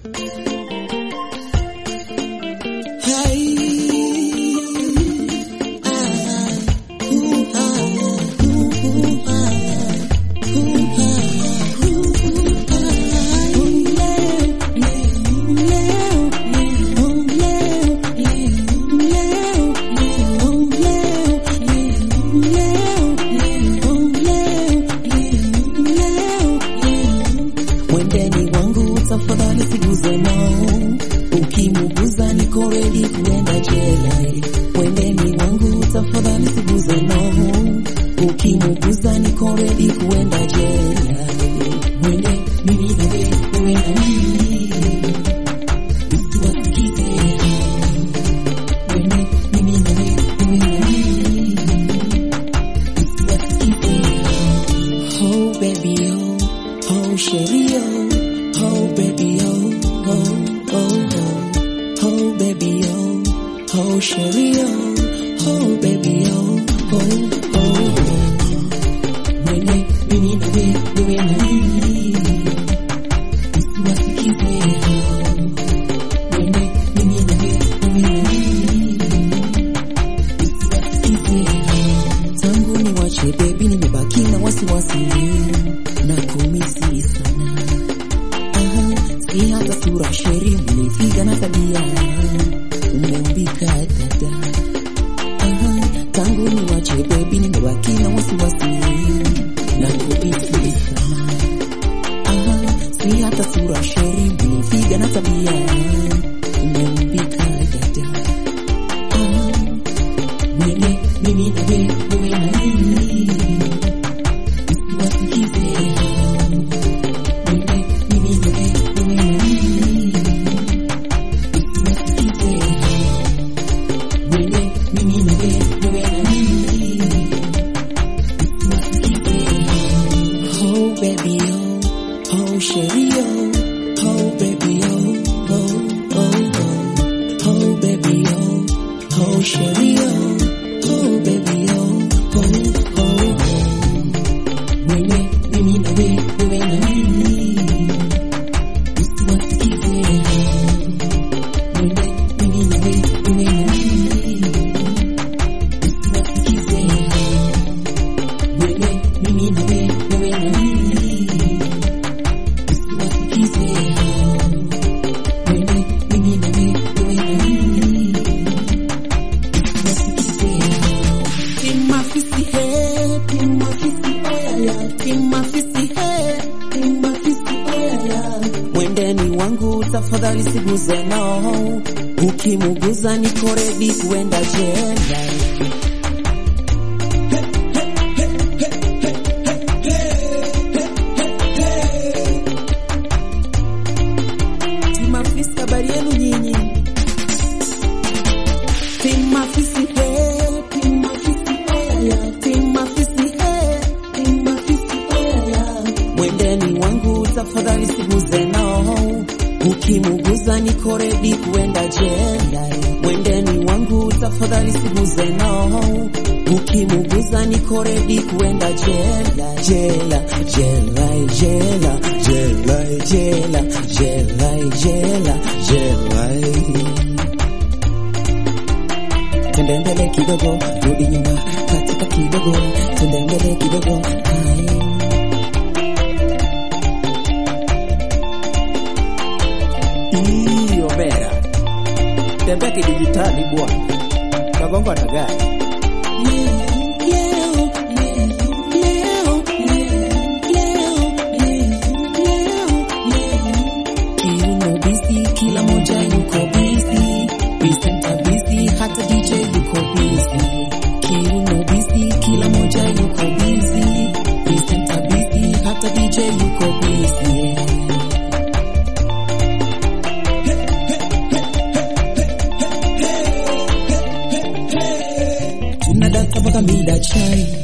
tafadhali siguze nao, ukimuguza niko ready kuenda jela. Mwendeni wangu tafadhali siguze nao, ukimuguza niko ready kuenda jela. Mwende mimi na wewe na mimi, mtu asikize. Mwende mimi na wewe na mimi, mtu asikize. Oh baby oh, oh sheri oh. Oh baby oh, oh, oh, oh, oh baby oh, oh sheri oh, oh baby oh, oh, oh, oh. Mwende mimi na wewe na mimi, usiwasikize. Mwende mimi na wewe na mimi, usiwasikize. Tangu niwache baby nimebaki na wasiwasi na kumisi sana. Si hata sura sheri mlifiga na tabia umeumbika dada. Tangu niwache baby nimebaki na wasiwasi na kubisi sana. Si hata sura sheri mlifiga na tabia umeumbika dada. Mwende mimi na wewe na mimi, usiwasikize. Sheri oh, oh baby oh, oh, oh, oh, oh baby oh, oh sheri oh, oh baby oh, oh, oh, oh. Mwende mimi na wewe na mimi, usiwasikize. Mwende mimi na wewe na mimi, usiwasikize. Mwende mimi na wewe na mimi. Mwendeni wangu tafadhali siguze nao, ukimuguza niko ready kuenda jela. Timafisi habari yenu nyinyi? Timafisi he, timafisi oya, timafisi he, timafisi oya. Mwendeni wangu tafadhali siguze nao, ukimuguza niko ready kuenda jela. Mwendeni wangu tafadhali siguze nao, ukimuguza niko ready kuenda jela. Jela, jela, jela, jela, jela, jela, jela, jela. Twende mbele kidogo, rudi nyuma, katika kidogo, twende mbele kidogo. Omera tembea kidijitali bwana, kagongo na gari. Kila moja yuko busy, presenter busy, hata DJ yuko busy. Kiuno busy, kila moja yuko busy, presenter busy, hata DJ yuko busy. Tunadaka mpaka mida chai,